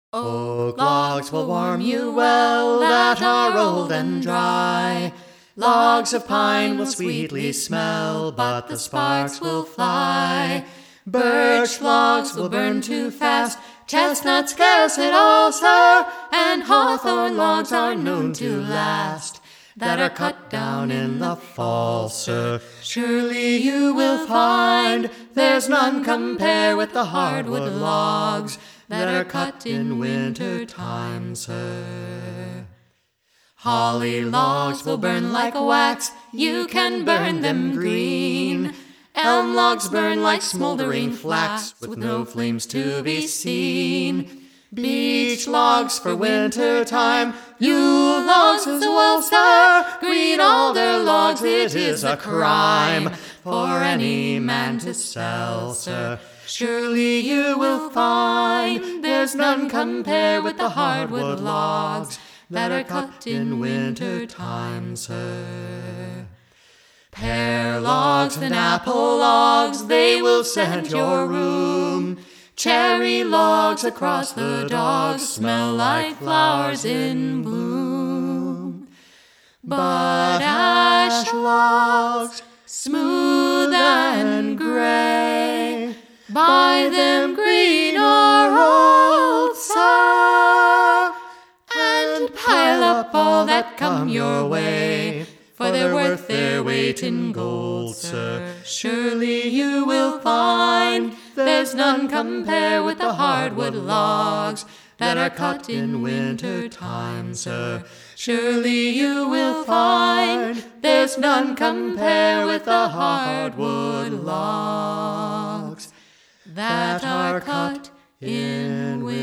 Oak logs will warm you well that are old and dry. Logs of pine will sweetly smell, but the sparks will fly. Birch logs will burn too fast, chestnuts scarce at all, sir, and hawthorn logs are known to last, that are cut down in the fall, sir. Surely you will find there's none compare with the hardwood logs that are cut in winter time, sir. Holly logs will burn like wax, you can burn them green. Elm logs burn like smoldering flax, with no flames to be seen. Beech logs for winter time, yew logs as well, sir. Green alder logs, it is a crime for any man to sell, sir. Surely you will find there's none compare with the hardwood logs that are cut in winter time, sir. Pear logs and apple logs, they will scent your room. Cherry logs across the dogs smell like flowers in bloom. But ash logs, smooth and gray, buy them green or old, sir, and pile up all that come your way, for they're worth their weight in gold, sir. Surely you will find there's none compare with the hardwood logs that are cut in winter time, sir. Surely you will find there's none compare with the hardwood logs that are cut in winter